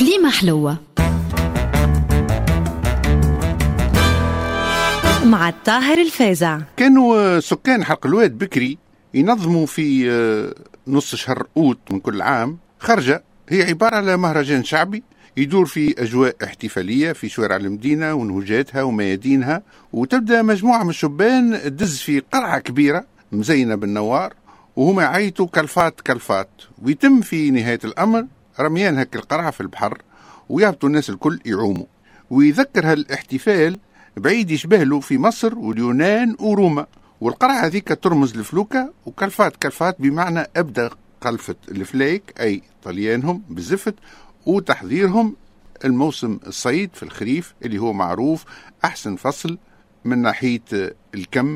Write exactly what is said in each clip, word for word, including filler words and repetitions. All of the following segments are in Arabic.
كليمة حلوة مع الطاهر الفازع. كانوا سكان حلق الواد بكري ينظموا في نص شهر أوت من كل عام خرجة، هي عبارة على مهرجان شعبي يدور في أجواء احتفالية في شوارع المدينة ونهجاتها وميادينها، وتبدأ مجموعة من الشبان تدز في قرعة كبيرة مزينة بالنوار وهما يعيطوا كلفات كلفات، ويتم في نهاية الأمر رميان هك القرعة في البحر ويهبطوا الناس الكل يعوموا. ويذكر هالاحتفال بعيد يشبه له في مصر واليونان وروما، والقرعة هذيك ترمز لفلوكة، وكلفات كلفات بمعنى أبدأ قلفة الفليك أي طليانهم بالزفت وتحضيرهم الموسم الصيد في الخريف اللي هو معروف أحسن فصل من ناحية الكم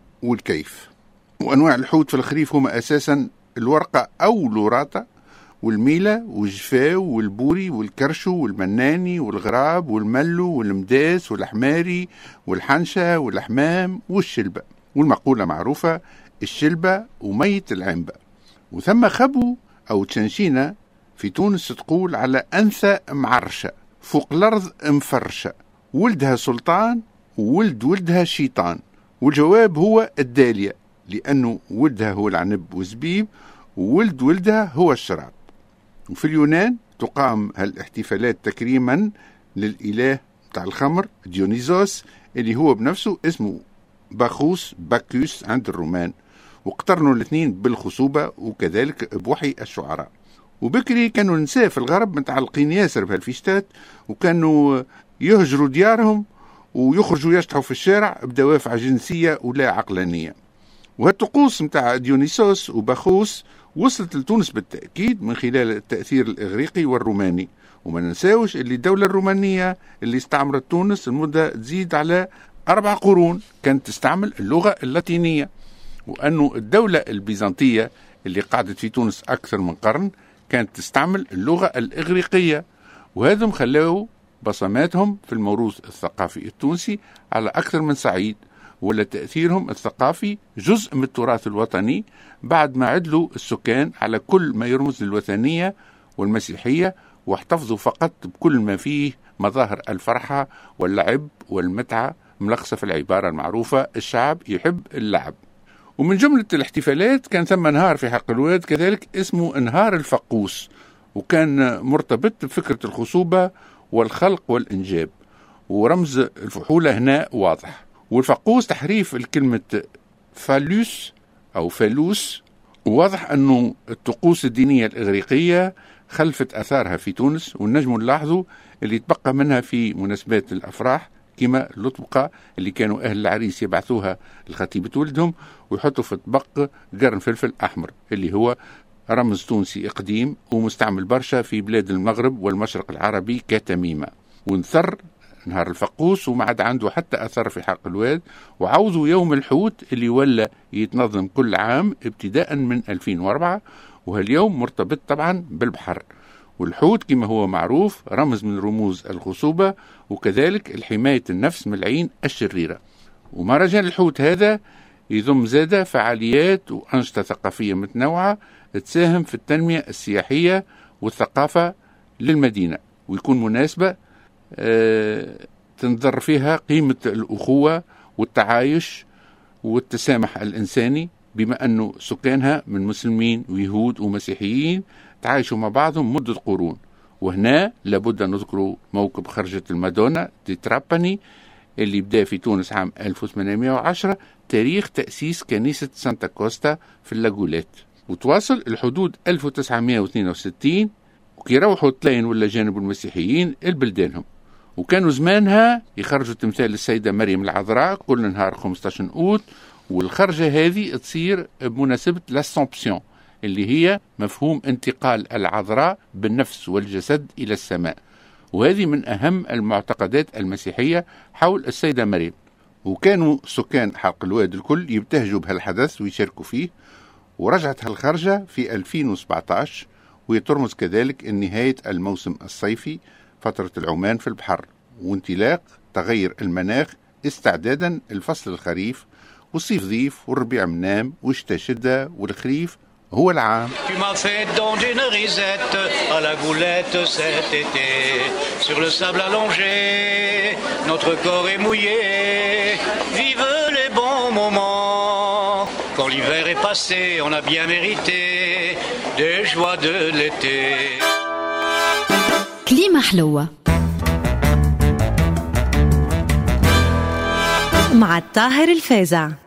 والكيف. وأنواع الحوت في الخريف هما أساسا الورقة أو لوراتا والميلة والجفاو والبوري والكرشو والمناني والغراب والملو والمداس والحماري والحنشة والحمام والشلبة، والمقولة معروفة الشلبة وميت العنبة. وثم خبو أو تشنشينة في تونس تقول على أنثى معرشة فوق الأرض مفرشة، ولدها سلطان وولد ولدها شيطان، والجواب هو الدالية لأنه ولدها هو العنب والزبيب وولد ولدها هو الشراب. وفي اليونان تقام هالاحتفالات تكريما للإله بتاع الخمر ديونيزوس اللي هو بنفسه اسمه باخوس باكوس عند الرومان، واقترنوا الاثنين بالخصوبة وكذلك بوحي الشعراء. وبكري كانوا النساء في الغرب متعلقين ياسر بهالفيشتات، وكانوا يهجروا ديارهم ويخرجوا يشطحوا في الشارع بدوافع جنسية ولا عقلانية. وهالطقوس متاع ديونيسوس وباخوس وصلت لتونس بالتأكيد من خلال التأثير الإغريقي والروماني، وما ننساوش اللي الدولة الرومانية اللي استعمرت تونس المدة تزيد على أربع قرون كانت تستعمل اللغة اللاتينية، وأنه الدولة البيزنطية اللي قعدت في تونس أكثر من قرن كانت تستعمل اللغة الإغريقية، وهذا خلاوا بصماتهم في الموروث الثقافي التونسي على أكثر من صعيد، ولا تأثيرهم الثقافي جزء من التراث الوطني بعد ما عدلوا السكان على كل ما يرمز للوثنية والمسيحية، واحتفظوا فقط بكل ما فيه مظاهر الفرحة واللعب والمتعة، ملخصة في العبارة المعروفة الشعب يحب اللعب. ومن جملة الاحتفالات كان ثم نهار في حلق الواد كذلك اسمه نهار الفقوس، وكان مرتبط بفكرة الخصوبة والخلق والإنجاب، ورمز الفحولة هنا واضح. والفقوس تحريف الكلمة فالوس أو فالوس، وواضح أنه الطقوس الدينية الإغريقية خلفت أثارها في تونس، والنجم نلاحظوا اللي تبقى منها في مناسبات الأفراح كما اللطبقة اللي كانوا أهل العريس يبعثوها لخطيبة ولدهم ويحطوا في طبق قرن فلفل أحمر اللي هو رمز تونسي قديم ومستعمل برشا في بلاد المغرب والمشرق العربي كتميمة. ونثر نهار الفقوس وما عاد عنده حتى أثر في حلق الواد، وعوضوا يوم الحوت اللي ولا يتنظم كل عام ابتداء من ألفين وأربعة، وهاليوم مرتبط طبعا بالبحر، والحوت كما هو معروف رمز من رموز الخصوبة وكذلك الحماية النفس من العين الشريرة. ومهرجان الحوت هذا يضم زادة فعاليات وأنشطة ثقافية متنوعة تساهم في التنمية السياحية والثقافة للمدينة، ويكون مناسبة أه تنظر فيها قيمة الأخوة والتعايش والتسامح الإنساني، بما أنه سكانها من مسلمين ويهود ومسيحيين تعايشوا مع بعضهم مدة قرون. وهنا لابد أن نذكروا موكب خرجة المادونا دي تراباني اللي بدأ في تونس عام ألف وثمانمائة وعشرة، تاريخ تأسيس كنيسة سانتا كوستا في اللاجولات، وتواصل الحدود ألف وتسعمائة واثنين وستين، وكي روحوا تلاين ولا جانب المسيحيين البلدانهم. وكانوا زمانها يخرجوا تمثال السيدة مريم العذراء كل نهار خمسة عشر أوت، والخرجة هذه تصير بمناسبة لاسومبسيون اللي هي مفهوم انتقال العذراء بالنفس والجسد إلى السماء، وهذه من أهم المعتقدات المسيحية حول السيدة مريم. وكانوا سكان حلق الواد الكل يبتهجوا بهالحدث ويشاركوا فيه. ورجعت هالخرجة في ألفين وسبعة عشر، ويترمز كذلك نهاية الموسم الصيفي، فترة العمان في البحر وانطلاق تغير المناخ استعدادا الفصل الخريف، والصيف ضيف والربيع منام والشتاء شدة والخريف هو العام. Tu m'as fait donc une risette à la goulette cet été. Sur le sable allongé, notre corps est mouillé. Vive les bons moments. Quand l'hiver est passé, on a bien mérité des joies de l'été. كليمة حلوة مع الطاهر الفازع.